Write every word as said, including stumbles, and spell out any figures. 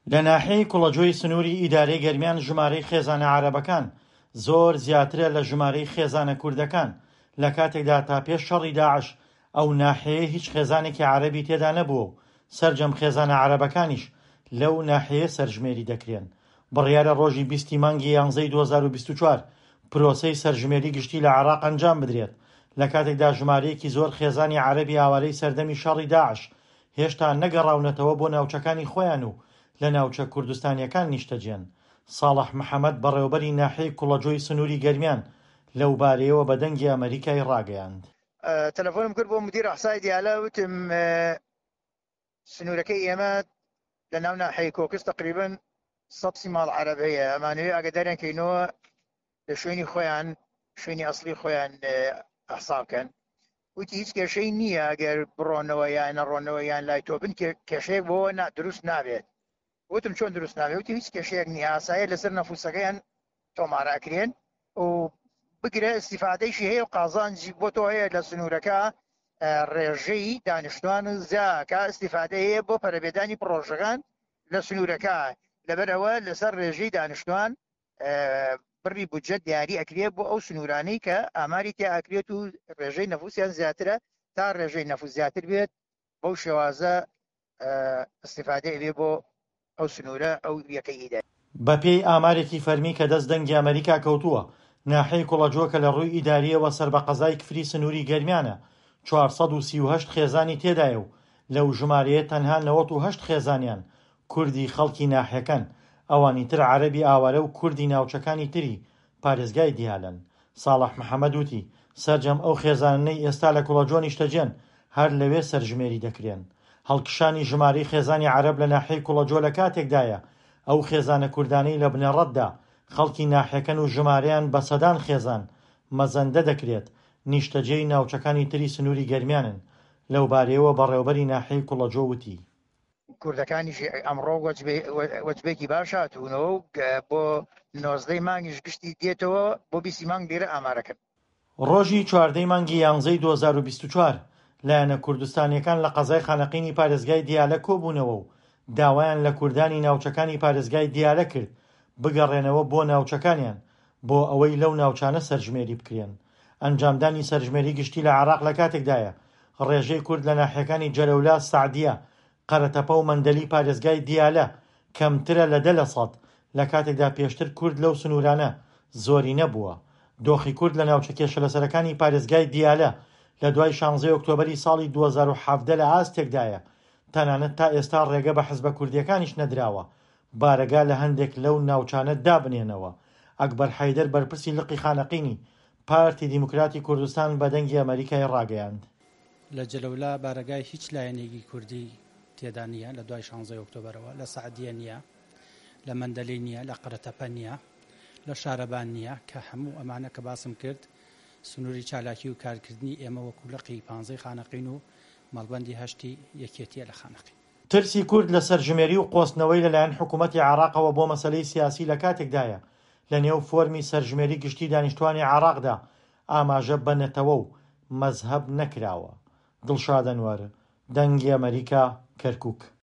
لە ناحیەی کوڵەجۆی سنووری ئیدارەی گەرمیان ژمارەی خێزانە عارەبەکان زۆر زیاترە لە ژمارەی خێزانە کوردەکان لە کاتێکدا تا پێش شەڕی داعش ئەو ناحیەیە هیچ خێزانێکی عارەبی تێدا نەبووە و سەرجەم خێزانە عارەبەکانیش لەو ناحیەیە سەرژمێری دەکرێن. بڕیارە ڕۆژی بیستی مانگی یانزەی دوو هەزار و بیست و چوار پرۆسەی سەرژمێری گشتی لە عێراق ئەنجام بدرێت لە کاتێکدا ژمارەیەکی زۆر خێزانی عارەبی ئاوارەی سەردەمی شەڕی داعش هێشتا نەگەڕاونەتەوە بۆ ناوچەکانی خۆیان و لە ناوچە کوردستانیەکان نیشتەجێن. ساڵح محەممەد بەڕێوەبەری ناحیەی کوڵەجۆی سنووری گەرمیان لەو بارەیەوە بە دەنگی ئەمریکای ڕاگەیاند. تەلەفۆنم کرد بۆ مدیر ئەحسای دیالە، وتم سنوورەکەی ئێمە لە ناو ناحیەی کۆکس تقریبن سەد ماڵ عەرەب هەیە، ئەمانەوێ ئاگاداریان کەینەوە لە شوێنی خۆیان شوێنی ئەسڵی خۆیان ئەحسا بکەن. وتی هیچ کێشەی نییە ئەگەر بڕۆنەوە یان نەڕۆنەوە یان لای تۆ بن کێشەیەک بۆ دروست نابێت. وتم چۆن دروست نابێت؟ وتی هیچ کێشەیەک نییە، ئاسایە لەسەر نەفوسەکەیان تۆمارەکرێن و بگرە ئیستیفادەیشی هەیە و قازانجی بۆ تۆ هەیە لە سنوورەکە ڕێژەی دانیشتوان و زاکە ئیستیفادە هەیە بۆ پەرەبێدانی پرۆژەکان لە سنوورەکە. لەبەرەوە لەسەر ڕێژەی دانیشتوان بڕی بودجەت دیاری ئەکرێت بۆ ئەو سنوورانەی کە ئاماری تیا ئەکرێت و ڕێژەی نەفوسیان زیاترە تا ڕێژەی نەفوس زیاتر بێت بەو شێوازە ئیستیفادە ئەبێ بۆ ئەو سنوورە ئەو یەکەی ئیداری. بەپێی ئامارێکی فەرمی کە دەست دەنگی ئەمریکا کەوتووە، ناحیەی کوڵەجۆ کە لە ڕووی ئیداریەوە سەر بە قەزای کفری سنووری گەرمیانە چوارسەد و سی و هەشت خێزانی تێدایە و لەو ژمارەیە تەنها نەوەت و هەشت خێزانیان کوردی خەڵکی ناحیەکەن، ئەوانی تر عەرەبی ئاوارە و کوردی ناوچەکانی تری پارێزگای دیالەن. ساڵح محەممەد وتی سەرجەم ئەو خێزانەی ئێستا لە کوڵەجۆ نیشتەجێن هەر لەوێ سەرژمێری دەکرێن. هەڵکشانی ژمارەی خێزانی عەرەب لە ناحیەی کوڵەجۆ لە کاتێکدایە ئەو خێزانە کوردانەی لە بنەڕەتدا خەڵکی ناحیەکەن و ژمارەیان بە سەدان خێزان مەزەندە دەکرێت نیشتەجێی ناوچەکانی تری سنووری گەرمیانن. لەو بارەیەوە بەڕێوەبەری ناحیەی کوڵەجۆ وتی کوردەکانیش ئەمڕۆ وەجبێکی باش هاتوونەوە و بۆ نۆزدەی مانگیش گشتی دێتەوە بۆ بیستی مانگ لێرە ئامارەکەن. ڕۆژی چواردەی مانگی یانزەی دوو هەزار و بیست و چوار لایەنە کوردستانیەکان لە قەزای خانەقینی پارێزگای دیالە کۆبوونەوە و داوایان لە کوردانی ناوچەکانی پارێزگای دیالە کرد بگەڕێنەوە بۆ ناوچەکانیان بۆ ئەوەی لەو ناوچانە سەرژمێری بکرێن. ئەنجامدانی سەرژمێری گشتی لە عێراق لە کاتێکدایە ڕێژەی کورد لە ناحیەکانی جەلەولا، سەعدیە، قەرەتەپە و مەندەلی پارێزگای دیالە کەمترە لە دە لە سەد لە کاتێکدا پێشتر کورد لەو سنوورانە زۆری نەبووە. دۆخی کورد لە ناوچە کێشەلەسەرەکانی پارێزگای دیالە لە دوای شانزەی ئۆکتۆبەری ساڵی دوو هەزار و حەڤدە لە ئاستێکدایە تەنانەت تا ئێستا ڕێگە بە حزبە کوردیەکانیش نەدراوە بارەگا لە هەندێک لەو ناوچانە دابنێنەوە. ئەکبەر حەیدەر بەرپرسی لقی خانەقینی پارتی دیموکراتی کوردستان بە دەنگی ئەمریکای ڕاگەیاند. لە جەلەولا بارەگای هیچ لایەنێکی کوردی تێدا نییە لە دوای شانزەی ئۆکتۆبەرەوە، لە سەعدیە نییە، لە مەندەلی نییە، لە قەرەتەپە نییە، لە شارەبان نییە کە هەموو ئەمانە کە باسم کرد سنووری چالاکی و کارکردنی ئێمە وەکو لقی پانزەی خانەقین و مەڵبەندی هەشتی یەکێتیە لە خانەقین. ترسی کورد لە سەرژمێری و قۆستنەوەی لەلایەن حکوومەتی عێراقەوە بۆ مەسەلەی سیاسی لە کاتێکدایە لە نێو فۆرمی سەرژمێری گشتی دانیشتوانی عێراقدا ئاماژە بە نەتەوە و مەزهەب نەکراوە. دڵشاد ئەنوەر، دەنگی ئەمریکا، کەرکووک.